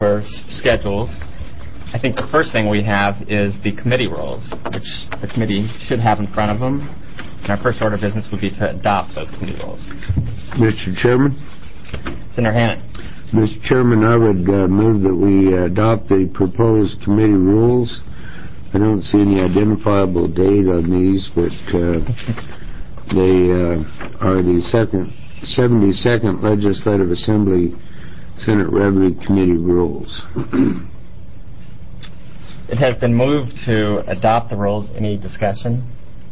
for schedules. I think the first thing we have is the committee rules, which the committee should have in front of them. And our first order of business would be to adopt those committee rules. Mr. Chairman? Senator Hannan. Mr. Chairman, I would move that we adopt the proposed committee rules. I don't see any identifiable date on these, but they are the 72nd Legislative Assembly Senate Revenue Committee rules. It has been moved to adopt the rules. Any discussion?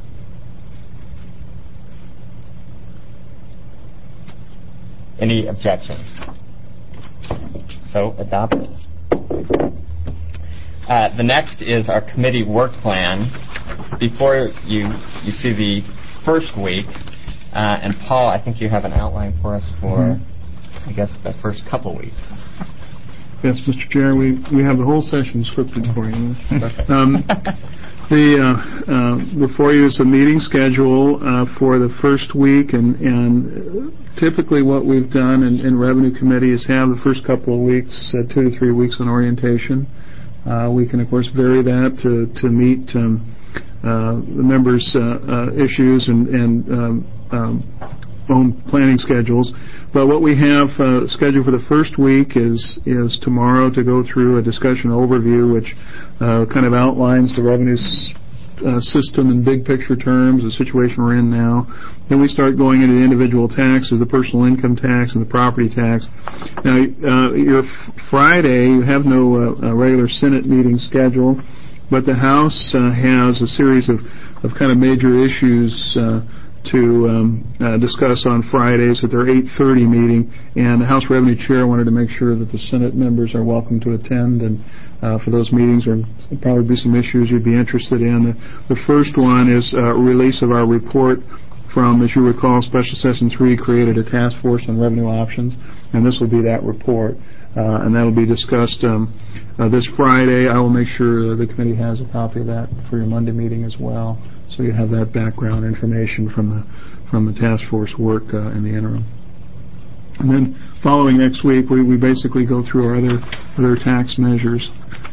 Any objection? So adopted. The next is our committee work plan. Before you see the first week, and Paul, I think you have an outline for us for, I guess, the first couple weeks. Yes, Mr. Chair, we have the whole session scripted for you. Before you is a meeting schedule for the first week, and typically what we've done in Revenue Committee is have the first couple of weeks, 2 to 3 weeks on orientation. We can, of course, vary that to meet the members' issues and own planning schedules. But what we have scheduled for the first week is tomorrow to go through a discussion overview, which kind of outlines the revenue system in big picture terms, the situation we're in now. Then we start going into the individual taxes, the personal income tax and the property tax. Now, your Friday, you have no regular Senate meeting scheduled, but the House has a series of kind of major issues to discuss on Fridays at their 8:30 meeting, and the House Revenue Chair wanted to make sure that the Senate members are welcome to attend, and for those meetings there'll probably be some issues you'd be interested in. The first one is release of our report from, as you recall, Special Session 3 created a task force on revenue options, and this will be that report, and that will be discussed this Friday. I will make sure the committee has a copy of that for your Monday meeting as well, so you have that background information from the task force work in the interim. And then following next week, we basically go through our other tax measures.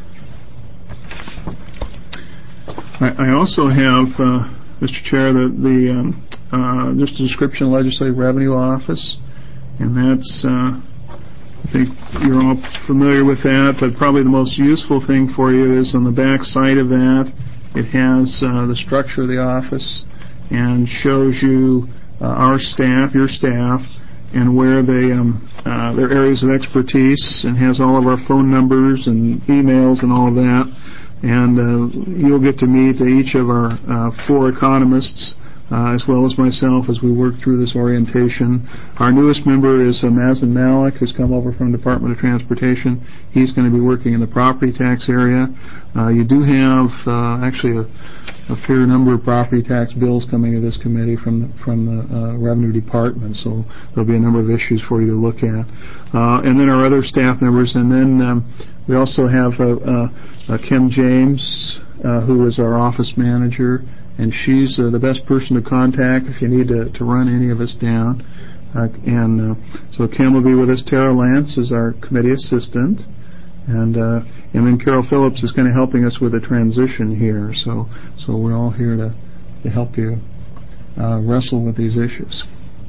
I also have, Mr. Chair, just a description of Legislative Revenue Office, and that's, I think you're all familiar with that, but probably the most useful thing for you is on the back side of that. It has the structure of the office and shows you our staff, your staff, and where their areas of expertise, and has all of our phone numbers and emails and all of that. And you'll get to meet each of our 4 economists, as well as myself, as we work through this orientation. Our newest member is Mazen Malik, who's come over from the Department of Transportation. He's going to be working in the property tax area. You do have actually a fair number of property tax bills coming to this committee from the Revenue Department, so there'll be a number of issues for you to look at. And then our other staff members, and then we also have Kim James, who is our office manager, and she's the best person to contact if you need to run any of us down. So Kim will be with us. Tara Lance is our committee assistant, and then Carol Phillips is kind of helping us with the transition here. So we're all here to help you wrestle with these issues.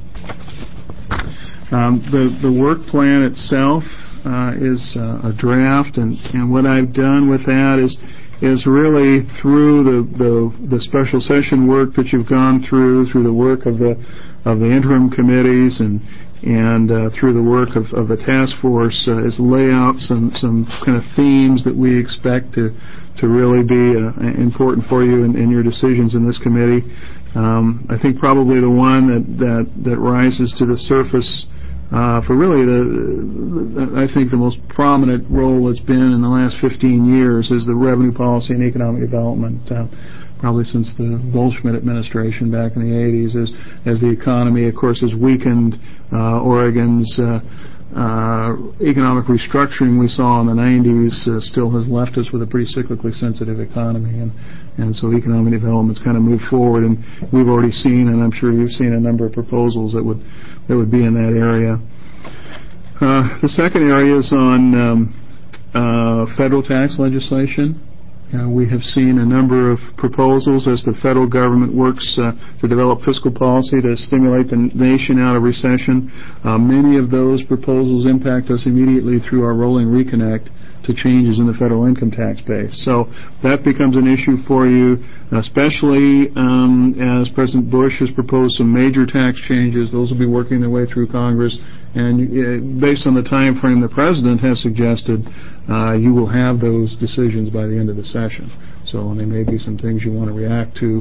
The work plan itself is a draft, and what I've done with that is really through the special session work that you've gone through the work of the interim committees and through the work of the task force, is lay out some kind of themes that we expect to really be important for you in your decisions in this committee. I think probably the one that rises to the surface for really I think the most prominent role it's been in the last 15 years is the revenue policy and economic development, probably since the Goldschmidt administration back in the 80s, as the economy, of course, has weakened. Oregon's economic restructuring we saw in the 90s still has left us with a pretty cyclically sensitive economy, and so economic development's kind of moved forward, and we've already seen, and I'm sure you've seen, a number of proposals that would be in that area. The second area is on federal tax legislation. We have seen a number of proposals as the federal government works to develop fiscal policy to stimulate the nation out of recession. Many of those proposals impact us immediately through our rolling reconnect to changes in the federal income tax base. So that becomes an issue for you, especially as President Bush has proposed some major tax changes. Those will be working their way through Congress. And based on the time frame the President has suggested, you will have those decisions by the end of the session. So there may be some things you want to react to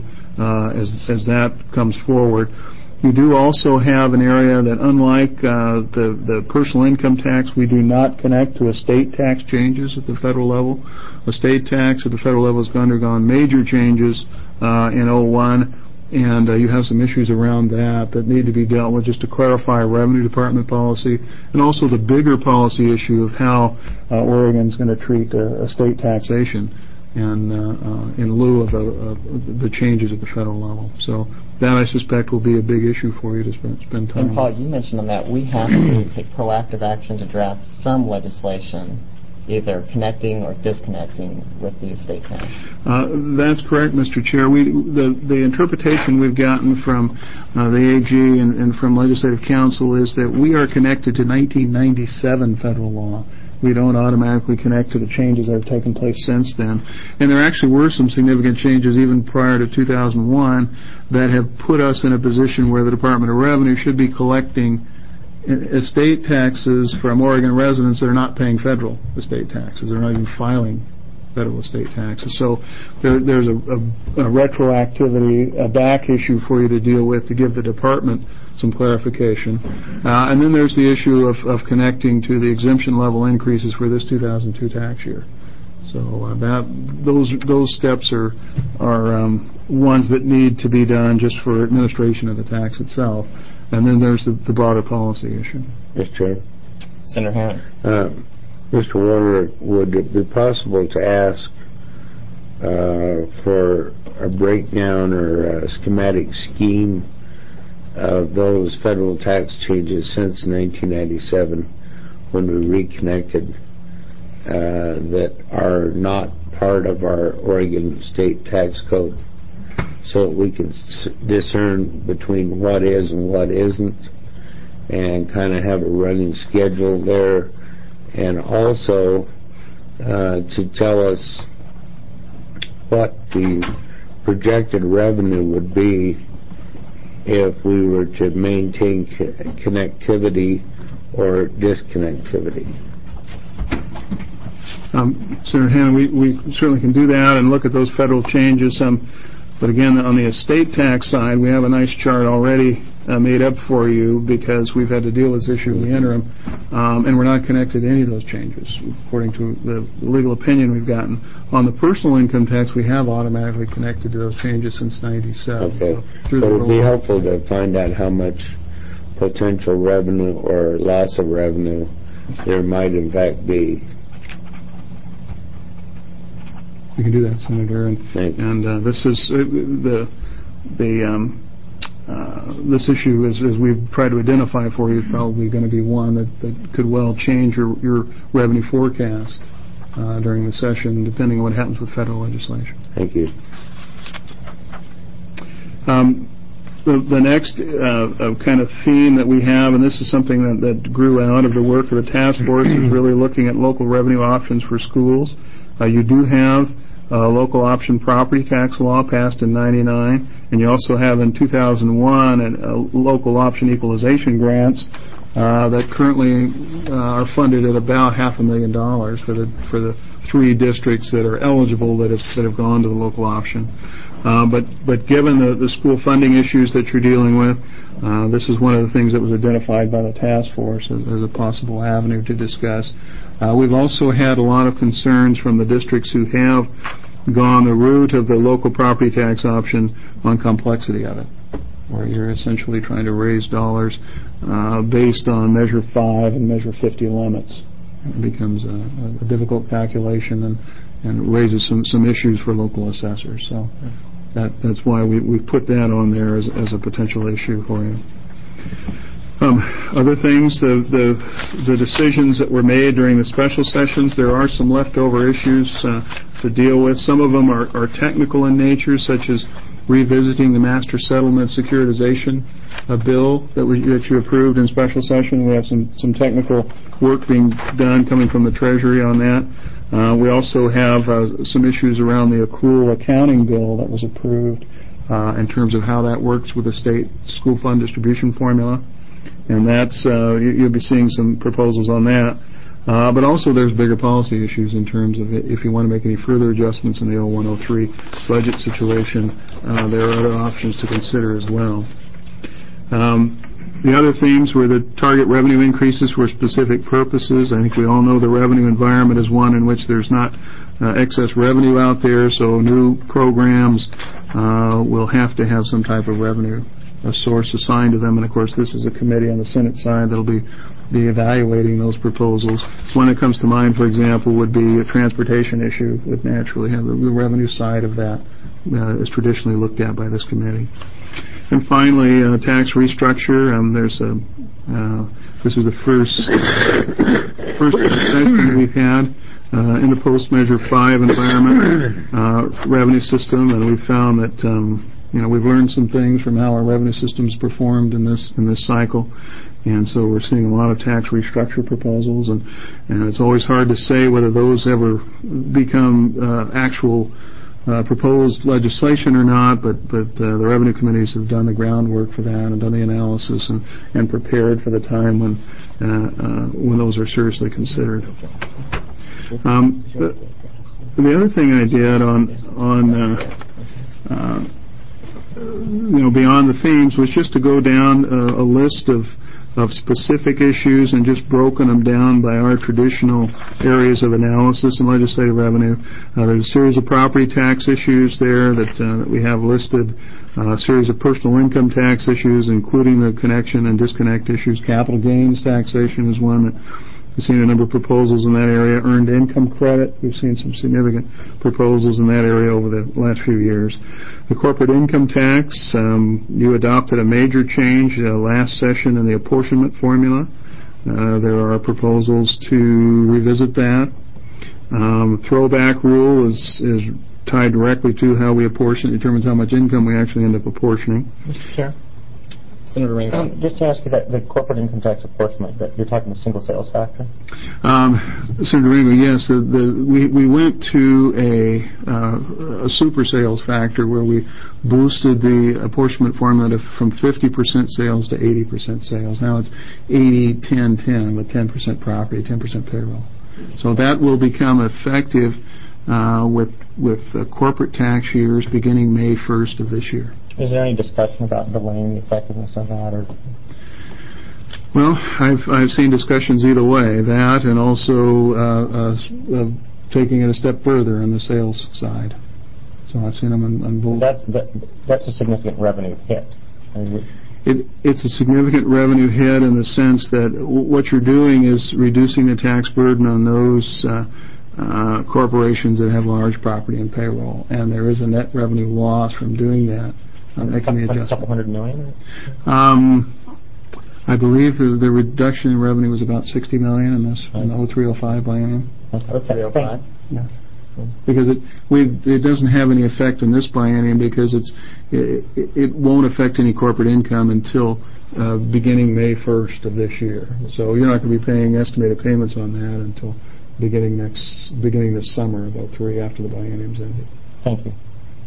as that comes forward. You do also have an area that, unlike the personal income tax, we do not connect to estate tax changes at the federal level. Estate tax at the federal level has undergone major changes in 2001. And you have some issues around that need to be dealt with just to clarify Revenue Department policy, and also the bigger policy issue of how Oregon's going to treat estate taxation and in lieu of the changes at the federal level. So that, I suspect, will be a big issue for you to spend time on. And Paul, you mentioned on that we have to take proactive action to draft some legislation, either connecting or disconnecting with the estate tax. That's correct, Mr. Chair. The interpretation we've gotten from the AG and from Legislative Council is that we are connected to 1997 federal law. We don't automatically connect to the changes that have taken place since then. And there actually were some significant changes even prior to 2001 that have put us in a position where the Department of Revenue should be collecting estate taxes from Oregon residents that are not paying federal estate taxes. They're not even filing federal estate taxes. So there's a retroactivity, a back issue for you to deal with to give the department some clarification. And then there's the issue of connecting to the exemption level increases for this 2002 tax year. So those steps are ones that need to be done just for administration of the tax itself. And then there's the broader policy issue. Mr. Chair. Senator Hannon. Mr. Warner, would it be possible to ask for a breakdown or a schematic scheme of those federal tax changes since 1997 when we reconnected that are not part of our Oregon state tax code, so that we can discern between what is and what isn't, and kind of have a running schedule there, and also to tell us what the projected revenue would be if we were to maintain connectivity or disconnectivity. Senator Hannon, we certainly can do that and look at those federal changes. But again, on the estate tax side, we have a nice chart already made up for you because we've had to deal with this issue in the interim, and we're not connected to any of those changes, according to the legal opinion we've gotten. On the personal income tax, we have automatically connected to those changes since 97. Okay. So it would be helpful to find out how much potential revenue or loss of revenue there might in fact be. We can do that, Senator. And this is this issue, as we've tried to identify for you, is probably going to be one that could well change your revenue forecast during the session, depending on what happens with federal legislation. Thank you. The next kind of theme that we have, and this is something that grew out of the work of the task force, is really looking at local revenue options for schools. You do have local option property tax law passed in 99, and you also have in 2001 local option equalization grants that currently are funded at about $500,000 for the 3 districts that are eligible that have gone to the local option. But given the school funding issues that you're dealing with, this is one of the things that was identified by the task force as a possible avenue to discuss. We've also had a lot of concerns from the districts who have gone the route of the local property tax option on complexity of it, where you're essentially trying to raise dollars based on Measure 5 and Measure 50 limits. It becomes a difficult calculation and raises some issues for local assessors. So that's why we've put that on there as a potential issue for you. Other things, the decisions that were made during the special sessions, there are some leftover issues to deal with. Some of them are technical in nature, such as revisiting the master settlement securitization bill that you approved in special session. We have some technical work being done coming from the Treasury on that. We also have some issues around the accrual accounting bill that was approved in terms of how that works with the state school fund distribution formula. And that's you'll be seeing some proposals on that. But also there's bigger policy issues in terms of if you want to make any further adjustments in the 0103 budget situation, there are other options to consider as well. The other themes were the target revenue increases for specific purposes. I think we all know the revenue environment is one in which there's not excess revenue out there, so new programs will have to have some type of revenue, a source assigned to them. And of course, this is a committee on the Senate side that'll be evaluating those proposals. One that comes to mind, for example, would be a transportation issue. Would naturally have the revenue side of that is traditionally looked at by this committee. And finally, tax restructure. This is the first session we've had in the Post Measure 5 environment revenue system, and we've found that we've learned some things from how our revenue system's performed in this cycle, and so we're seeing a lot of tax restructure proposals, and it's always hard to say whether those ever become actual proposed legislation or not, but the revenue committees have done the groundwork for that and done the analysis and prepared for the time when those are seriously considered. The other thing I did beyond the themes was just to go down a list of specific issues and just broken them down by our traditional areas of analysis in legislative revenue. There's a series of property tax issues there that we have listed, a series of personal income tax issues, including the connection and disconnect issues. Capital gains taxation is one that we've seen a number of proposals in that area. Earned income credit, we've seen some significant proposals in that area over the last few years. The corporate income tax, you adopted a major change last session in the apportionment formula. There are proposals to revisit that. Throwback rule is tied directly to how we apportion. It determines how much income we actually end up apportioning. Mr. Chair? Senator Ringo. Just to ask you that the corporate income tax apportionment, that you're talking the single sales factor? Senator Ringo, yes. We went to a super sales factor where we boosted the apportionment formula from 50% sales to 80% sales. Now it's 80-10-10 with 10% property, 10% payroll. So that will become effective with corporate tax years beginning May 1st of this year. Is there any discussion about delaying the effectiveness of that? Or? Well, I've seen discussions either way, that and also taking it a step further on the sales side. So I've seen them on both. That's a significant revenue hit. It's a significant revenue hit in the sense that what you're doing is reducing the tax burden on those corporations that have large property and payroll, and there is a net revenue loss from doing that. Making the adjustment. A couple $100 million? I believe the reduction in revenue was about $60 million in the 0305 biennium. Okay. Yeah. Because it doesn't have any effect in this biennium because it won't affect any corporate income until beginning May 1st of this year. So you're not going to be paying estimated payments on that until beginning this summer, about 3 after the biennium's ended. Thank you.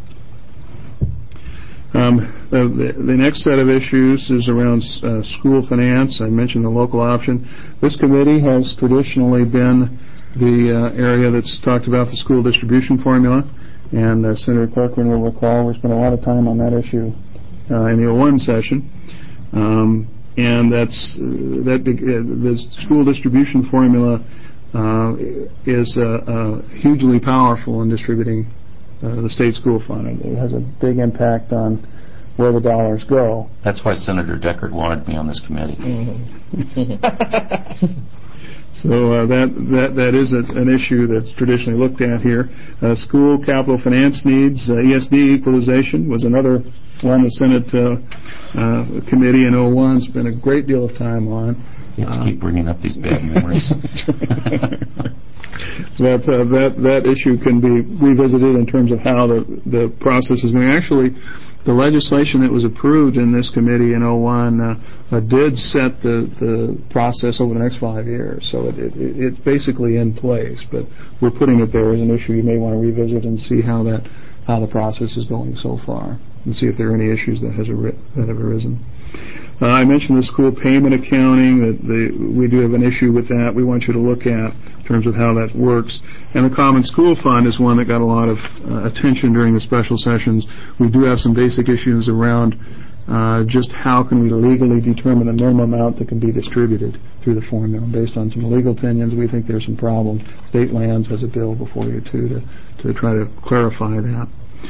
The next set of issues is around school finance. I mentioned the local option. This committee has traditionally been the area that's talked about the school distribution formula, and Senator Corcoran will recall we spent a lot of time on that issue in the 01 session. And the school distribution formula is hugely powerful in distributing the state school fund. It has a big impact on where the dollars go. That's why Senator Deckard wanted me on this committee. So that is an issue that's traditionally looked at here. School capital finance needs, ESD equalization was another one the Senate committee in '01 spent a great deal of time on. You have to keep bringing up these bad memories. That issue can be revisited in terms of how the process is going. Actually, the legislation that was approved in this committee in '01 did set the process over the next 5 years. So it's basically in place, but we're putting it there as an issue you may want to revisit and see how the process is going so far, and see if there are any issues that have arisen. I mentioned the school payment accounting, that we do have an issue with that. We want you to look at in terms of how that works. And the Common School Fund is one that got a lot of attention during the special sessions. We do have some basic issues around just how can we legally determine the minimum amount that can be distributed through the formula. Based on some legal opinions, we think there's some problems. State Lands has a bill before you, too, to try to clarify that.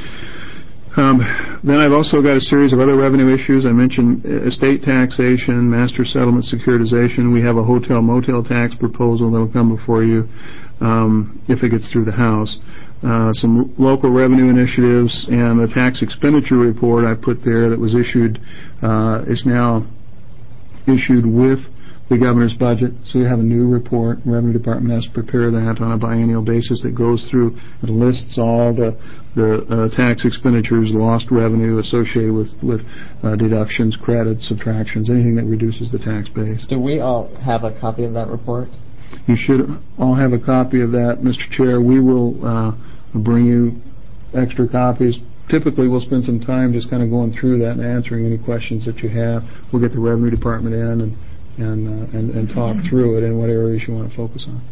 Then I've also got a series of other revenue issues. I mentioned estate taxation, master settlement securitization. We have a hotel-motel tax proposal that will come before you if it gets through the House. Some local revenue initiatives, and the tax expenditure report I put there that was issued is now issued with the governor's budget. So we have a new report. The Revenue Department has to prepare that on a biennial basis that goes through and lists all the tax expenditures, lost revenue associated with deductions, credits, subtractions, anything that reduces the tax base. Do we all have a copy of that report? You should all have a copy of that, Mr. Chair. We will bring you extra copies. Typically, we'll spend some time just kind of going through that and answering any questions that you have. We'll get the Revenue Department in and talk through it and what areas you want to focus on.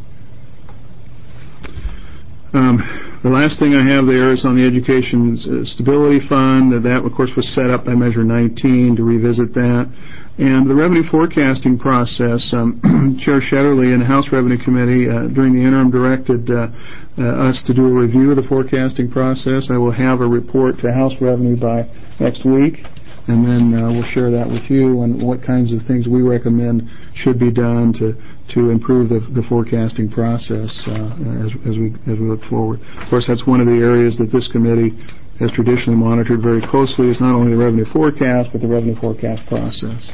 The last thing I have there is on the Education Stability Fund. That, of course, was set up by Measure 19 to revisit that. And the revenue forecasting process, Chair Shetterly in the House Revenue Committee during the interim directed us to do a review of the forecasting process. I will have a report to House Revenue by next week, and then we'll share that with you on what kinds of things we recommend should be done to improve the forecasting process as we look forward. Of course, that's one of the areas that this committee has traditionally monitored very closely, is not only the revenue forecast, but the revenue forecast process.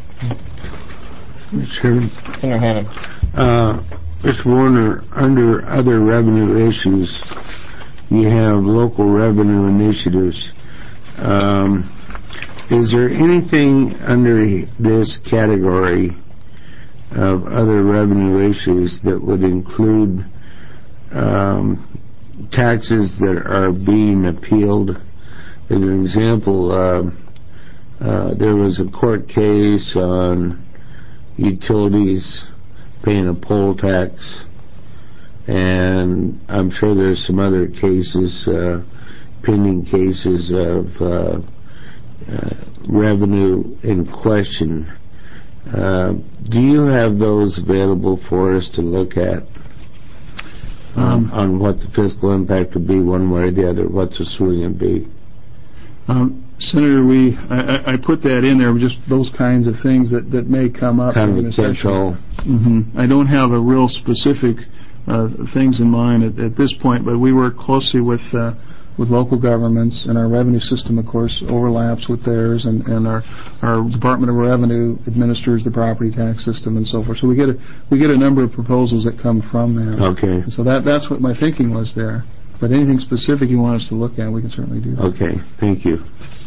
Senator Hannan. Mr. Warner, under other revenue issues, you have local revenue initiatives. Is there anything under this category of other revenue issues that would include taxes that are being appealed? As an example, there was a court case on utilities paying a poll tax, and I'm sure there's some other cases, pending cases of revenue in question. Do you have those available for us to look at on what the fiscal impact would be one way or the other? What's the swing and be? Senator, I put that in there, just those kinds of things that may come up. Kind of a catch-all. I don't have a real specific things in mind at this point, but we work closely with local governments, and our revenue system, of course, overlaps with theirs, and our Department of Revenue administers the property tax system and so forth. So we get a number of proposals that come from that. Okay. And so that's what my thinking was there. But anything specific you want us to look at, we can certainly do that. Okay. Thank you.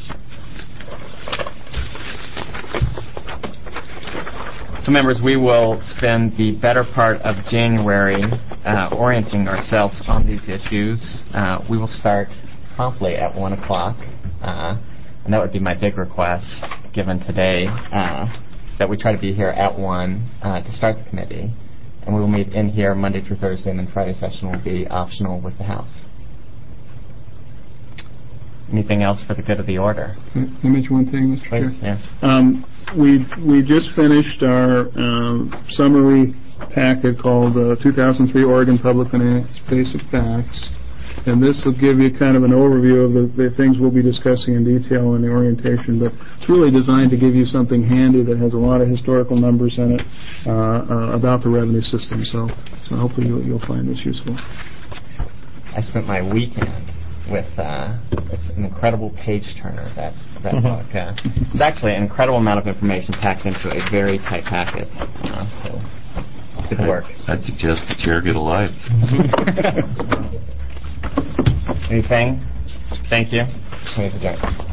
So, members, we will spend the better part of January orienting ourselves on these issues. We will start promptly at 1 o'clock, and that would be my big request, given today, that we try to be here at 1 to start the committee. And we will meet in here Monday through Thursday, and then Friday session will be optional with the House. Anything else for the good of the order? Can I mention one thing, Mr. Chair? Please, yeah. We just finished our summary packet called 2003 Oregon Public Finance Basic Facts, and this will give you kind of an overview of the things we'll be discussing in detail in the orientation, but it's really designed to give you something handy that has a lot of historical numbers in it about the revenue system, so hopefully you'll find this useful. I spent my weekend it's an incredible page turner, that book. It's actually an incredible amount of information packed into a very tight packet. So good work. I'd suggest the chair get a life. Anything? Thank you. Please adjourn.